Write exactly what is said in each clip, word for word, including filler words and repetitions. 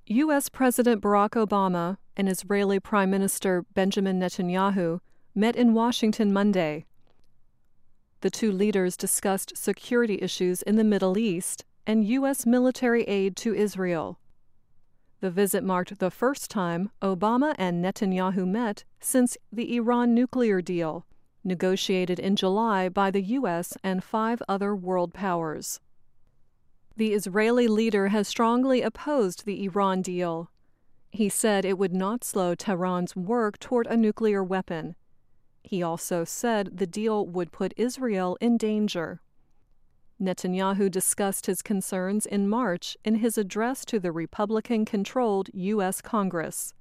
U S President Barack Obama and Israeli Prime Minister Benjamin Netanyahu met in Washington Monday. The two leaders discussed security issues in the Middle East and U S military aid to Israel. The visit marked the first time Obama and Netanyahu met since the Iran nuclear deal, negotiated in July by the U S and five other world powers. The Israeli leader has strongly opposed the Iran deal. He said it would not slow Tehran's work toward a nuclear weapon. He also said the deal would put Israel in danger. Netanyahu discussed his concerns in March in his address to the Republican-controlled U S Congress.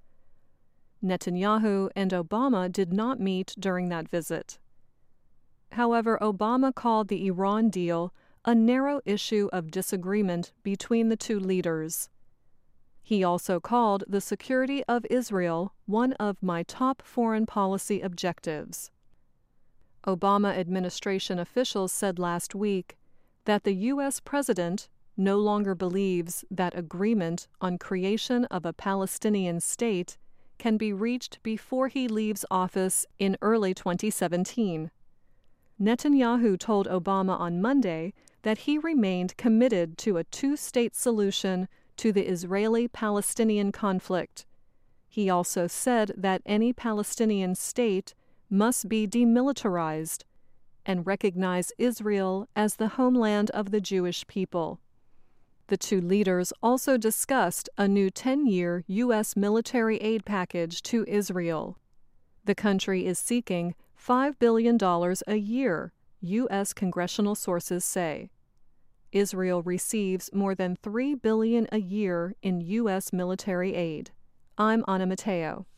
Netanyahu and Obama did not meet during that visit. However, Obama called the Iran deal a narrow issue of disagreement between the two leaders. He also called the security of Israel one of my top foreign policy objectives. Obama administration officials said last week that the U S president no longer believes that agreement on creation of a Palestinian state can be reached before he leaves office in early twenty seventeen. Netanyahu told Obama on Monday that he remained committed to a two-state solution to the Israeli-Palestinian conflict. He also said that any Palestinian state must be demilitarized and recognize Israel as the homeland of the Jewish people. The two leaders also discussed a new ten-year U S military aid package to Israel. The country is seeking five billion dollars a year, U S congressional sources say. Israel receives more than three billion dollars a year in U S military aid. I'm Anna Matteo.